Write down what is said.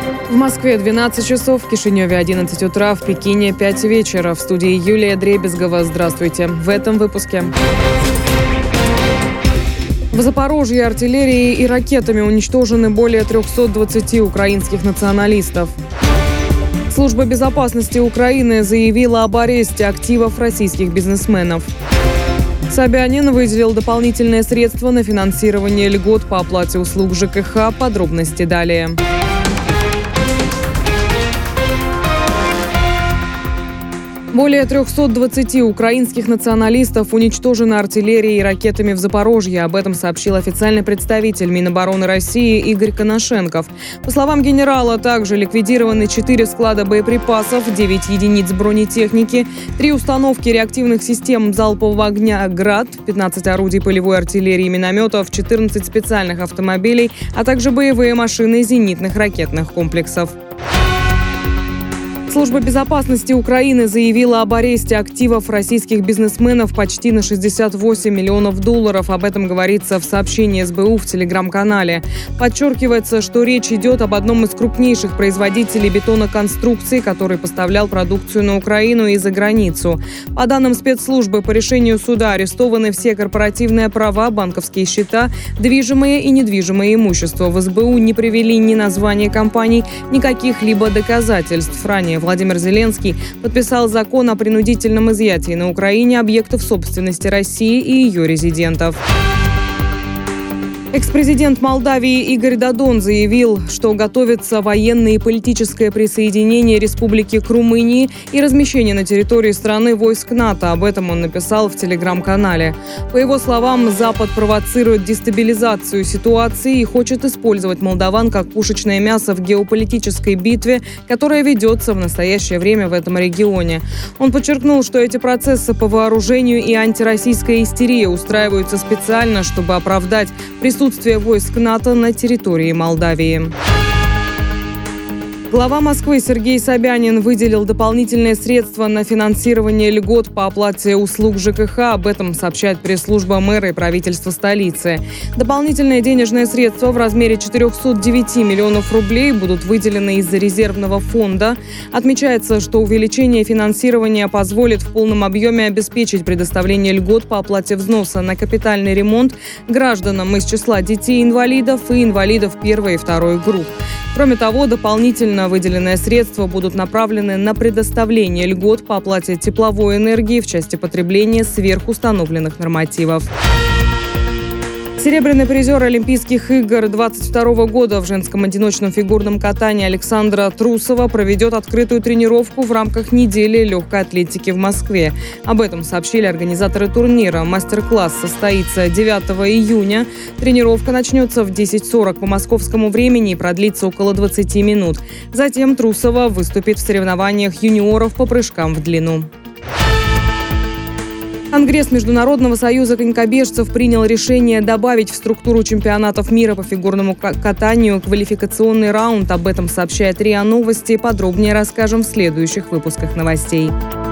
В Москве 12 часов, в Кишиневе 11 утра, в Пекине 5 вечера. В студии Юлия Дребезгова. Здравствуйте. В этом выпуске. В Запорожье артиллерией и ракетами уничтожены более 320 украинских националистов. Служба безопасности Украины заявила об аресте активов российских бизнесменов. Собянин выделил дополнительные средства на финансирование льгот по оплате услуг ЖКХ. Подробности далее. Более 320 украинских националистов уничтожены артиллерией и ракетами в Запорожье. Об этом сообщил официальный представитель Минобороны России Игорь Коношенков. По словам генерала, также ликвидированы 4 склада боеприпасов, 9 единиц бронетехники, 3 установки реактивных систем залпового огня «Град», 15 орудий полевой артиллерии и минометов, 14 специальных автомобилей, а также боевые машины зенитных ракетных комплексов. Служба безопасности Украины заявила об аресте активов российских бизнесменов почти на 68 миллионов долларов. Об этом говорится в сообщении СБУ в телеграм-канале. Подчеркивается, что речь идет об одном из крупнейших производителей бетоноконструкций, который поставлял продукцию на Украину и за границу. По данным спецслужбы, по решению суда арестованы все корпоративные права, банковские счета, движимое и недвижимое имущество. В СБУ не привели ни названия компаний, ни каких-либо доказательств. Ранее Владимир Зеленский подписал закон о принудительном изъятии на Украине объектов собственности России и ее резидентов. Экс-президент Молдавии Игорь Додон заявил, что готовится военное и политическое присоединение республики к Румынии и размещение на территории страны войск НАТО. Об этом он написал в телеграм-канале. По его словам, Запад провоцирует дестабилизацию ситуации и хочет использовать молдаван как пушечное мясо в геополитической битве, которая ведется в настоящее время в этом регионе. Он подчеркнул, что эти процессы по вооружению и антироссийская истерия устраиваются специально, чтобы оправдать присутствие войск НАТО на территории Молдавии. Глава Москвы Сергей Собянин выделил дополнительные средства на финансирование льгот по оплате услуг ЖКХ. Об этом сообщает пресс-служба мэра и правительства столицы. Дополнительные денежные средства в размере 409 миллионов рублей будут выделены из резервного фонда. Отмечается, что увеличение финансирования позволит в полном объеме обеспечить предоставление льгот по оплате взноса на капитальный ремонт гражданам из числа детей-инвалидов и инвалидов первой и второй групп. Кроме того, дополнительно выделенные средства будут направлены на предоставление льгот по оплате тепловой энергии в части потребления сверхустановленных нормативов. Серебряный призер Олимпийских игр 2022 года в женском одиночном фигурном катании Александра Трусова проведет открытую тренировку в рамках недели легкой атлетики в Москве. Об этом сообщили организаторы турнира. Мастер-класс состоится 9 июня. Тренировка начнется в 10:40 по московскому времени и продлится около 20 минут. Затем Трусова выступит в соревнованиях юниоров по прыжкам в длину. Конгресс Международного союза конькобежцев принял решение добавить в структуру чемпионатов мира по фигурному катанию квалификационный раунд. Об этом сообщает РИА Новости. Подробнее расскажем в следующих выпусках новостей.